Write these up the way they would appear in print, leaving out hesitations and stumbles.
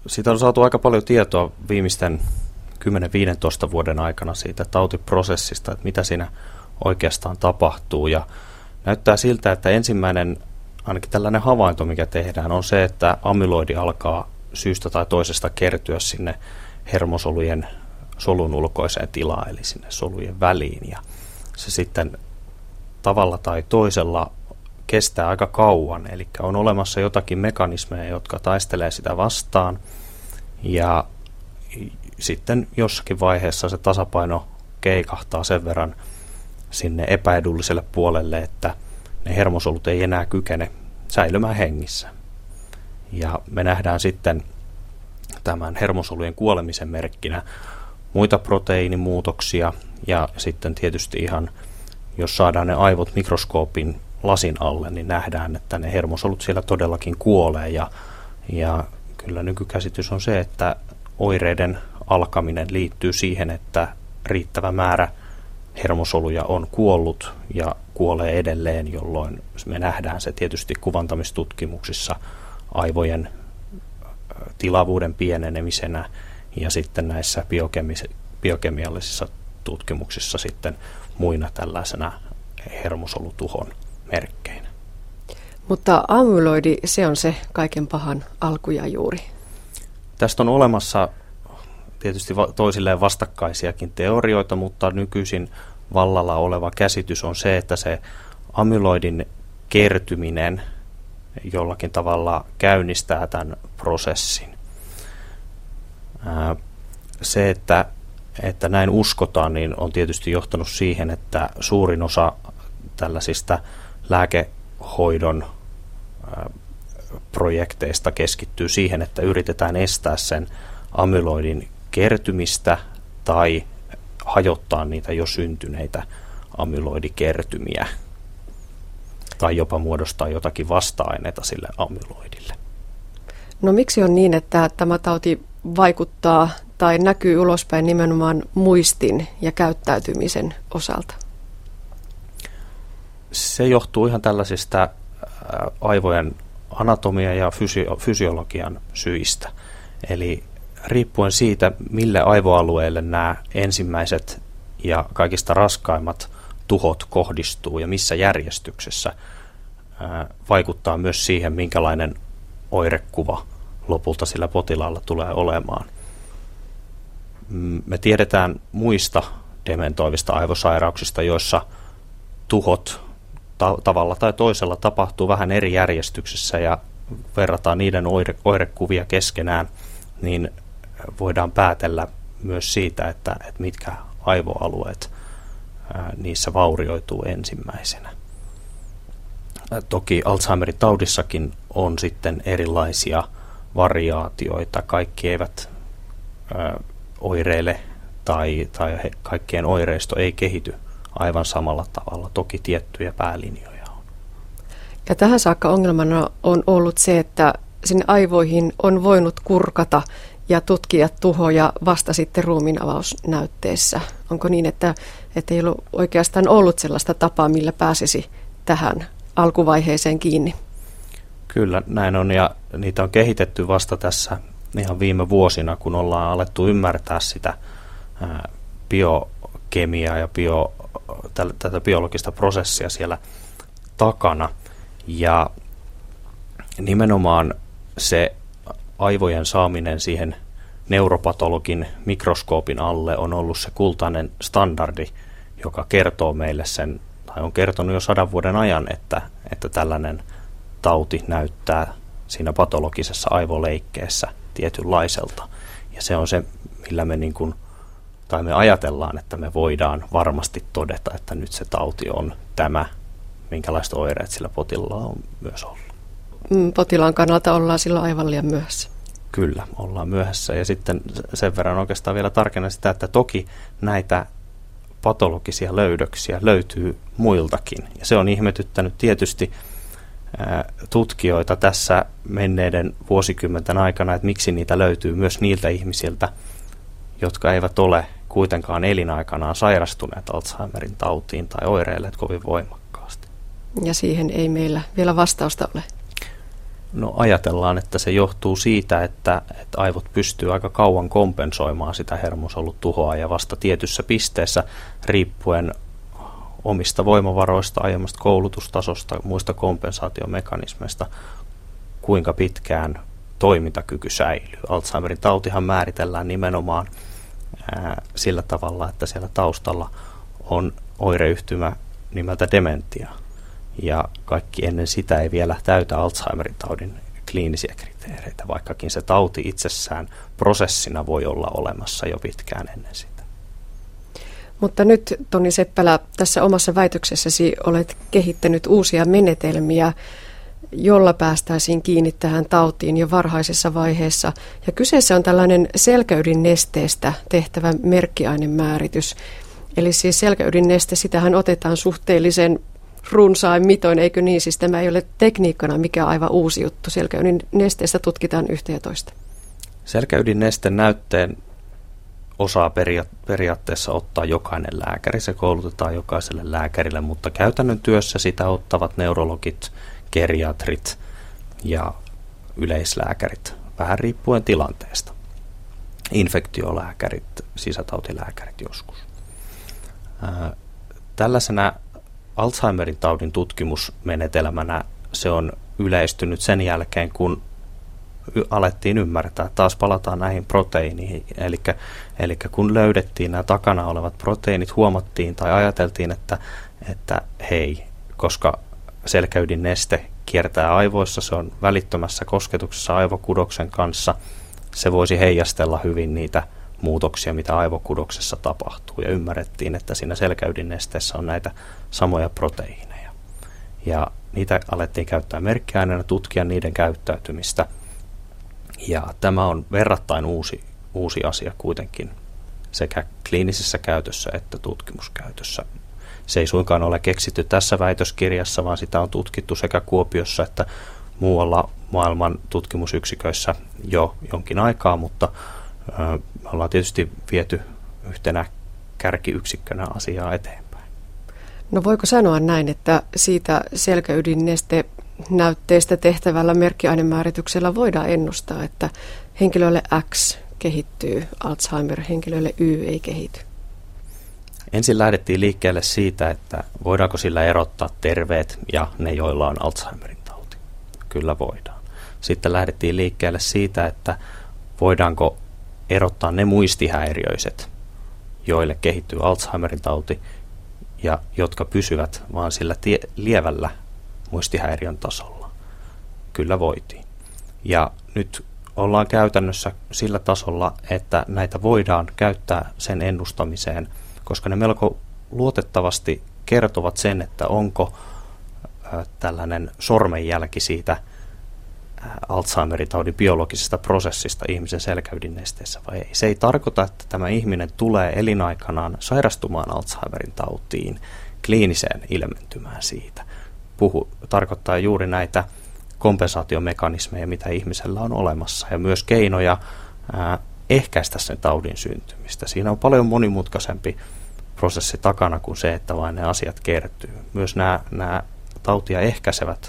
Siitä on saatu aika paljon tietoa viimeisten 10-15 vuoden aikana siitä tautiprosessista, että mitä siinä oikeastaan tapahtuu. Ja näyttää siltä, että ensimmäinen, ainakin tällainen havainto, mikä tehdään, on se, että amyloidi alkaa syystä tai toisesta kertyä sinne hermosolujen solun ulkoiseen tilaan, eli sinne solujen väliin. Ja se sitten tavalla tai toisella kestää aika kauan, eli on olemassa jotakin mekanismeja, jotka taistelee sitä vastaan, ja sitten jossakin vaiheessa se tasapaino keikahtaa sen verran sinne epäedulliselle puolelle, että ne hermosolut ei enää kykene säilymään hengissä. Ja me nähdään sitten tämän hermosolujen kuolemisen merkkinä muita proteiinimuutoksia, ja sitten tietysti ihan, jos saadaan ne aivot mikroskoopin lasin alle, niin nähdään, että ne hermosolut siellä todellakin kuolee, ja kyllä nykykäsitys on se, että oireiden alkaminen liittyy siihen, että riittävä määrä hermosoluja on kuollut ja kuolee edelleen, jolloin me nähdään se tietysti kuvantamistutkimuksissa aivojen tilavuuden pienenemisenä ja sitten näissä biokemiallisissa tutkimuksissa sitten muina tällaisena hermosolutuhon merkkeinä. Mutta amyloidi, se on se kaiken pahan alku ja juuri. Tästä on olemassa tietysti toisilleen vastakkaisiakin teorioita, mutta nykyisin vallalla oleva käsitys on se, että se amyloidin kertyminen jollakin tavalla käynnistää tämän prosessin. Se, että näin uskotaan, niin on tietysti johtanut siihen, että suurin osa tällaisista lääkehoidon projekteista keskittyy siihen, että yritetään estää sen amyloidin kertymistä tai hajottaa niitä jo syntyneitä amyloidikertymiä tai jopa muodostaa jotakin vasta-aineita sille amyloidille. No miksi on niin, että tämä tauti vaikuttaa tai näkyy ulospäin nimenomaan muistin ja käyttäytymisen osalta? Se johtuu ihan tällaisista aivojen anatomia ja fysiologian syistä. Eli riippuen siitä, mille aivoalueelle nämä ensimmäiset ja kaikista raskaimmat tuhot kohdistuu ja missä järjestyksessä, vaikuttaa myös siihen, minkälainen oirekuva lopulta sillä potilaalla tulee olemaan. Me tiedetään muista dementoivista aivosairauksista, joissa tuhot tavalla tai toisella tapahtuu vähän eri järjestyksessä ja verrataan niiden oirekuvia keskenään, niin voidaan päätellä myös siitä, että mitkä aivoalueet niissä vaurioituu ensimmäisenä. Toki Alzheimerin taudissakin on sitten erilaisia variaatioita. Kaikki eivät oireile tai kaikkien oireisto ei kehity aivan samalla tavalla. Toki tiettyjä päälinjoja on. Ja tähän saakka ongelmana on ollut se, että sinne aivoihin on voinut kurkata ja tutkia tuhoja vasta sitten ruumiinavausnäytteessä. Onko niin, että ei ollut oikeastaan ollut sellaista tapaa, millä pääsisi tähän alkuvaiheeseen kiinni? Kyllä, näin on, ja niitä on kehitetty vasta tässä ihan viime vuosina, kun ollaan alettu ymmärtää sitä biokemiaa ja tätä biologista prosessia siellä takana. Ja nimenomaan se aivojen saaminen siihen neuropatologin mikroskoopin alle on ollut se kultainen standardi, joka kertoo meille sen, tai on kertonut jo 100 vuoden ajan, että tällainen tauti näyttää siinä patologisessa aivoleikkeessä tietynlaiselta. Ja se on se, millä me me ajatellaan, että me voidaan varmasti todeta, että nyt se tauti on tämä, minkälaiset oireet sillä potilaalla on myös ollut. Potilaan kannalta ollaan silloin aivan liian myöhässä. Kyllä, ollaan myöhässä. Ja sitten sen verran oikeastaan vielä tarkennan sitä, että toki näitä patologisia löydöksiä löytyy muiltakin. Ja se on ihmetyttänyt tietysti tutkijoita tässä menneiden vuosikymmenten aikana, että miksi niitä löytyy myös niiltä ihmisiltä, jotka eivät ole kuitenkaan elinaikanaan sairastuneet Alzheimerin tautiin tai oireilleet kovin voimakkaasti. Ja siihen ei meillä vielä vastausta ole. No ajatellaan, että se johtuu siitä, että aivot pystyy aika kauan kompensoimaan sitä hermosolutuhoa ja vasta tietyssä pisteessä riippuen omista voimavaroista, aiemmasta koulutustasosta, muista kompensaatiomekanismeista, kuinka pitkään toimintakyky säilyy. Alzheimerin tautihan määritellään nimenomaan sillä tavalla, että siellä taustalla on oireyhtymä nimeltä dementia. Ja kaikki ennen sitä ei vielä täytä Alzheimerin taudin kliinisiä kriteereitä, vaikkakin se tauti itsessään prosessina voi olla olemassa jo pitkään ennen sitä. Mutta nyt, Toni Seppälä, tässä omassa väitöksessäsi olet kehittänyt uusia menetelmiä, jolla päästäisiin kiinni tähän tautiin jo varhaisessa vaiheessa. Ja kyseessä on tällainen selkäydinnesteestä tehtävä merkkiainemääritys. Eli siis selkäydinneste, sitähän otetaan suhteellisen runsain mitoin, eikö niin? Siis tämä ei ole tekniikkana mikään aivan uusi juttu. Selkäydinnesteestä tutkitaan yhtä ja toista. Selkäydinnesteen näytteen osaa periaatteessa ottaa jokainen lääkäri. Se koulutetaan jokaiselle lääkärille, mutta käytännön työssä sitä ottavat neurologit, geriatrit ja yleislääkärit, vähän riippuen tilanteesta. Infektiolääkärit, sisätautilääkärit joskus. Tällaisena Alzheimerin taudin tutkimusmenetelmänä se on yleistynyt sen jälkeen, kun alettiin ymmärtää. Taas palataan näihin proteiiniin. Eli kun löydettiin nämä takana olevat proteiinit, huomattiin tai ajateltiin, että hei, koska selkäydinneste kiertää aivoissa, se on välittömässä kosketuksessa aivokudoksen kanssa, se voisi heijastella hyvin niitä muutoksia, mitä aivokudoksessa tapahtuu. Ja ymmärrettiin, että siinä selkäydinnesteessä on näitä samoja proteiineja. Ja niitä alettiin käyttää merkkiaineena, tutkia niiden käyttäytymistä. Ja tämä on verrattain uusi asia kuitenkin sekä kliinisessä käytössä että tutkimuskäytössä. Se ei suinkaan ole keksitty tässä väitöskirjassa, vaan sitä on tutkittu sekä Kuopiossa että muualla maailman tutkimusyksiköissä jo jonkin aikaa, mutta me ollaan tietysti viety yhtenä kärkiyksikkönä asiaa eteenpäin. No voiko sanoa näin, että siitä selkäydinneste näytteestä tehtävällä merkkiainemäärityksellä voidaan ennustaa, että henkilölle X kehittyy Alzheimer, henkilölle Y ei kehity? Ensin lähdettiin liikkeelle siitä, että voidaanko sillä erottaa terveet ja ne, joilla on Alzheimerin tauti. Kyllä voidaan. Sitten lähdettiin liikkeelle siitä, että voidaanko erottaa ne muistihäiriöiset, joille kehittyy Alzheimerin tauti ja jotka pysyvät vaan sillä lievällä muistihäiriön tasolla. Kyllä voitiin. Ja nyt ollaan käytännössä sillä tasolla, että näitä voidaan käyttää sen ennustamiseen, koska ne melko luotettavasti kertovat sen, että onko tällainen sormenjälki siitä Alzheimerin taudin biologisesta prosessista ihmisen selkäydinnesteessä vai ei. Se ei tarkoita, että tämä ihminen tulee elinaikanaan sairastumaan Alzheimerin tautiin, kliiniseen ilmentymään siitä. Tarkoittaa juuri näitä kompensaatiomekanismeja, mitä ihmisellä on olemassa, ja myös keinoja ehkäistä sen taudin syntymistä. Siinä on paljon monimutkaisempi prosessi takana kuin se, että vain ne asiat kertyy. Myös nämä tautia ehkäisevät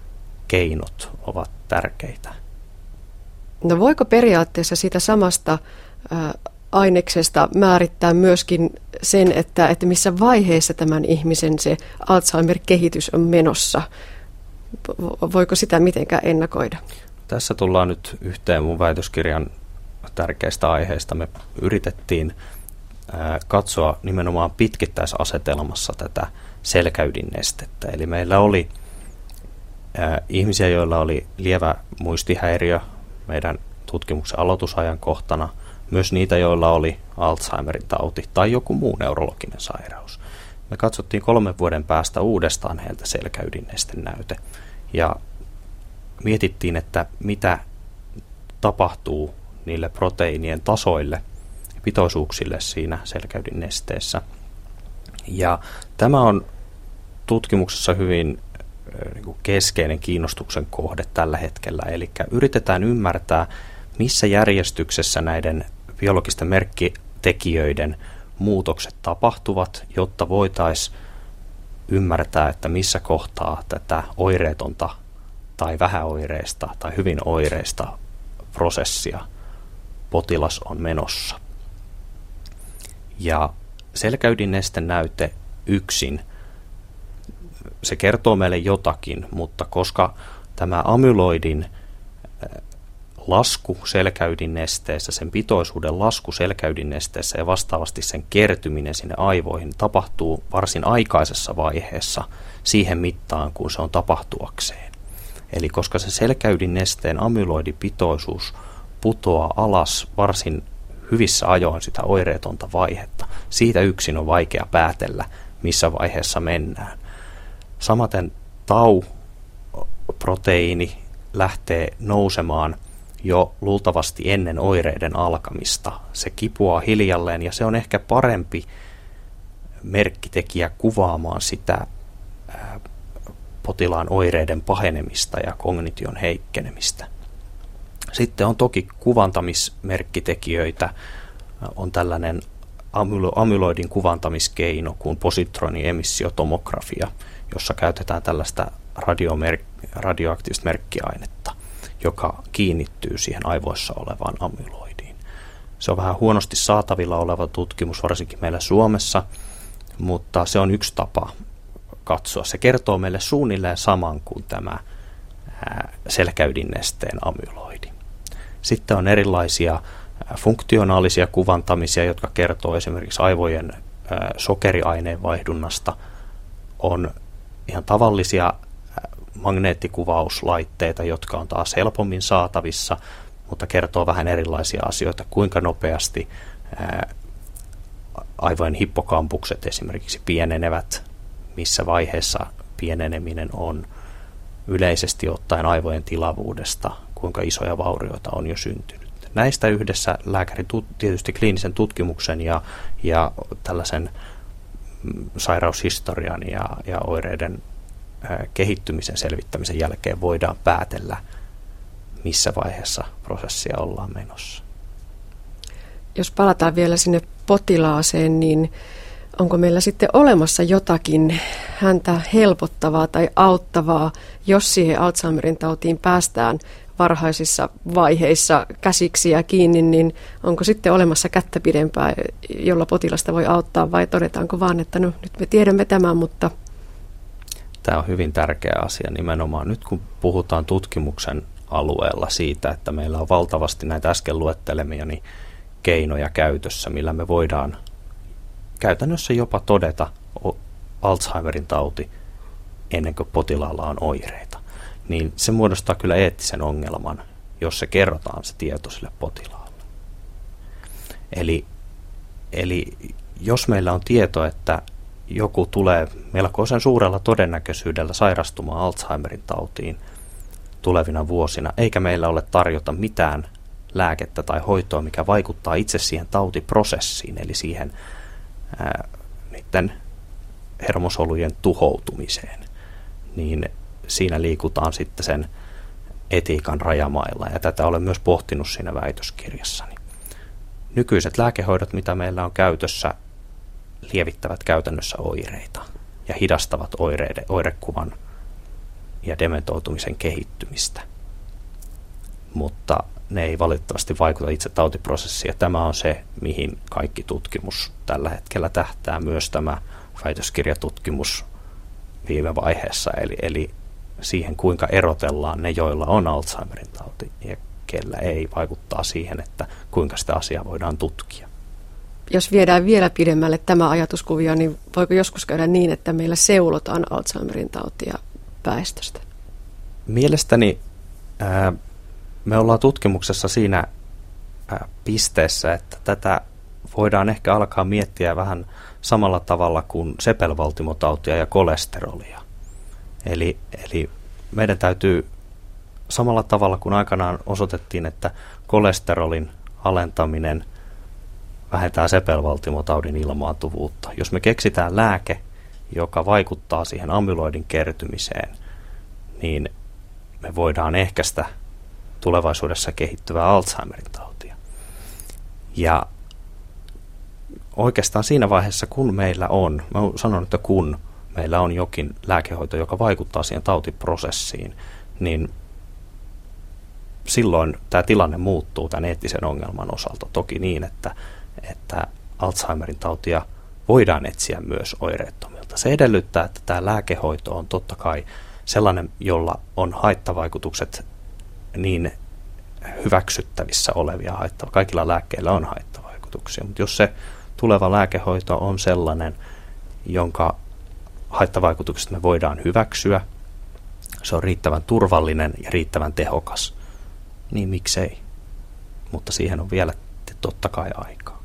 keinot ovat tärkeitä. No voiko periaatteessa siitä samasta aineksesta määrittää myöskin sen, että missä vaiheessa tämän ihmisen se Alzheimer-kehitys on menossa? Voiko sitä mitenkään ennakoida? Tässä tullaan nyt yhteen mun väitöskirjan tärkeistä aiheista. Me yritettiin katsoa nimenomaan pitkittäisasetelmassa tätä selkäydinnestettä. Eli meillä oli ihmisiä, joilla oli lievä muistihäiriö meidän tutkimuksen aloitusajan kohtana, myös niitä, joilla oli Alzheimerin tauti tai joku muu neurologinen sairaus. Me katsottiin 3 vuoden päästä uudestaan heiltä selkäydinnestenäyte ja mietittiin, että mitä tapahtuu niille proteiinien tasoille ja pitoisuuksille siinä selkäydinnesteessä. Ja tämä on tutkimuksessa hyvin keskeinen kiinnostuksen kohde tällä hetkellä. Eli yritetään ymmärtää, missä järjestyksessä näiden biologisten merkkitekijöiden muutokset tapahtuvat, jotta voitaisiin ymmärtää, että missä kohtaa tätä oireetonta tai vähäoireista tai hyvin oireista prosessia potilas on menossa. Ja selkäydinneste-näyte yksin, se kertoo meille jotakin, mutta koska tämä amyloidin lasku selkäydinnesteessä, sen pitoisuuden lasku selkäydinnesteessä ja vastaavasti sen kertyminen sinne aivoihin tapahtuu varsin aikaisessa vaiheessa siihen mittaan, kun se on tapahtuakseen. Eli koska se selkäydinnesteen amyloidipitoisuus putoaa alas varsin hyvissä ajoin sitä oireetonta vaihetta, siitä yksin on vaikea päätellä, missä vaiheessa mennään. Samaten tau-proteiini lähtee nousemaan jo luultavasti ennen oireiden alkamista. Se kipuaa hiljalleen ja se on ehkä parempi merkkitekijä kuvaamaan sitä potilaan oireiden pahenemista ja kognition heikkenemistä. Sitten on toki kuvantamismerkkitekijöitä. On tällainen amyloidin kuvantamiskeino kuin positroniemissiotomografia, jossa käytetään tällaista radioaktiivista merkkiainetta, joka kiinnittyy siihen aivoissa olevaan amyloidiin. Se on vähän huonosti saatavilla oleva tutkimus, varsinkin meillä Suomessa, mutta se on yksi tapa katsoa. Se kertoo meille suunnilleen saman kuin tämä selkäydinnesteen amyloidi. Sitten on erilaisia funktionaalisia kuvantamisia, jotka kertoo esimerkiksi aivojen sokeriaineenvaihdunnasta. On ihan tavallisia magneettikuvauslaitteita, jotka on taas helpommin saatavissa, mutta kertoo vähän erilaisia asioita, kuinka nopeasti aivojen hippokampukset esimerkiksi pienenevät, missä vaiheessa pieneneminen on, yleisesti ottaen aivojen tilavuudesta, kuinka isoja vaurioita on jo syntynyt. Näistä yhdessä lääkäri tietysti kliinisen tutkimuksen ja tällaisen sairaushistorian ja oireiden kehittymisen selvittämisen jälkeen voidaan päätellä, missä vaiheessa prosessia ollaan menossa. Jos palataan vielä sinne potilaaseen, niin onko meillä sitten olemassa jotakin häntä helpottavaa tai auttavaa, jos siihen Alzheimerin tautiin päästään varhaisissa vaiheissa käsiksi ja kiinni, niin onko sitten olemassa kättä pidempää, jolla potilasta voi auttaa, vai todetaanko vaan, että no nyt me tiedämme tämän, mutta... Tämä on hyvin tärkeä asia nimenomaan nyt, kun puhutaan tutkimuksen alueella siitä, että meillä on valtavasti näitä äsken luettelemiani keinoja käytössä, millä me voidaan käytännössä jopa todeta Alzheimerin tauti ennen kuin potilaalla on oireita. Niin se muodostaa kyllä eettisen ongelman, jos se kerrotaan se tieto sille potilaalle. Eli jos meillä on tieto, että joku tulee melkoisen suurella todennäköisyydellä sairastumaan Alzheimerin tautiin tulevina vuosina, eikä meillä ole tarjota mitään lääkettä tai hoitoa, mikä vaikuttaa itse siihen tautiprosessiin, eli siihen niiden hermosolujen tuhoutumiseen, niin siinä liikutaan sitten sen etiikan rajamailla, ja tätä olen myös pohtinut siinä väitöskirjassani. Nykyiset lääkehoidot, mitä meillä on käytössä, lievittävät käytännössä oireita ja hidastavat oirekuvan ja dementoitumisen kehittymistä, mutta ne ei valitettavasti vaikuta itse tautiprosessiin, ja tämä on se, mihin kaikki tutkimus tällä hetkellä tähtää, myös tämä väitöskirjatutkimus viime vaiheessa, eli siihen, kuinka erotellaan ne, joilla on Alzheimerin tauti ja kellä ei, vaikuttaa siihen, että kuinka sitä asiaa voidaan tutkia. Jos viedään vielä pidemmälle tämä ajatuskuvio, niin voiko joskus käydä niin, että meillä seulotaan Alzheimerin tautia väestöstä? Mielestäni me ollaan tutkimuksessa siinä pisteessä, että tätä voidaan ehkä alkaa miettiä vähän samalla tavalla kuin sepelvaltimotautia ja kolesterolia. Eli meidän täytyy samalla tavalla kuin aikanaan osoitettiin, että kolesterolin alentaminen vähentää sepelvaltimotaudin ilmaantuvuutta. Jos me keksitään lääke, joka vaikuttaa siihen amyloidin kertymiseen, niin me voidaan ehkäistä tulevaisuudessa kehittyvää Alzheimerin tautia. Ja oikeastaan siinä vaiheessa, kun meillä on, mä sanon, että kun meillä on jokin lääkehoito, joka vaikuttaa siihen tautiprosessiin, niin silloin tämä tilanne muuttuu tämän eettisen ongelman osalta toki niin, että Alzheimerin tautia voidaan etsiä myös oireettomilta. Se edellyttää, että tämä lääkehoito on totta kai sellainen, jolla on haittavaikutukset niin hyväksyttävissä olevia kaikilla lääkkeillä on haittavaikutuksia, mutta jos se tuleva lääkehoito on sellainen, jonka haittavaikutukset me voidaan hyväksyä, se on riittävän turvallinen ja riittävän tehokas, niin miksei? Mutta siihen on vielä totta kai aikaa.